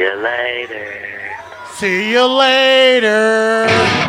you later. See you later.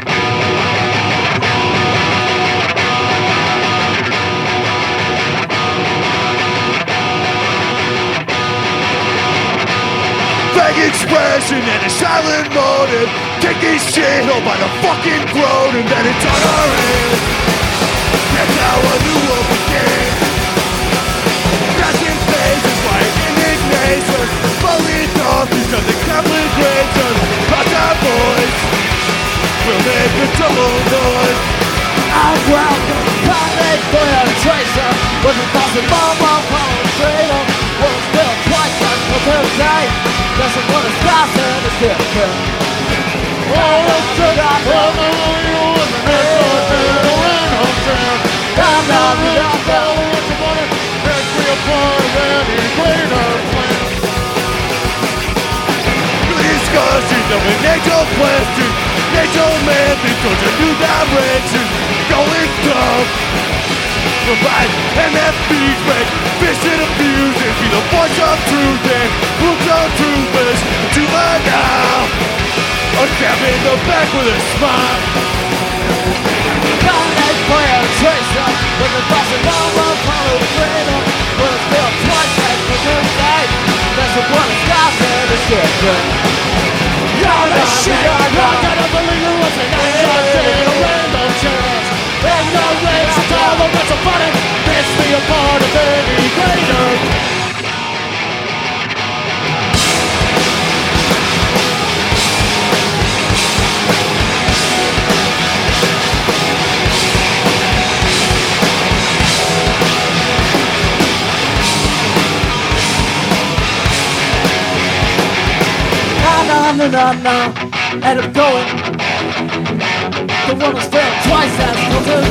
Vague expression and a silent motive. Take this shit home by the fucking throat, and then it's on our head. That's how a new world begins. Crashing faces like indignation, falling off because the Catholic grades us. Lost our voice, we'll make a double noise. I'm welcome, pilot for a tracer. Wasn't possible, I'm calling a traitor. Was built twice, that's for Thursday. Doesn't want to stop and it's different. All the stuff I love you was an hotel in hotel. I'm not what you wanted. Makes me a part of any greater plan. Discussions of an age-old question. Age-old man thinks towards a new direction. Going tough. Provide MFB's break. Fish and abuse and be the voice of truth and roots of truthers. To my now. A stab in the back with a smile. Pilot for a tracer. Wasn't possible, I'm calling a traitor. Was built twice, that's for Thursday. Doesn't want to stop and it's different. You're the shit. I gotta believe it was an accident, a random chance. There's no race, it's all the rest of funny. Makes me a part of any greater. No, and I'm going. The one who's failed twice, that's no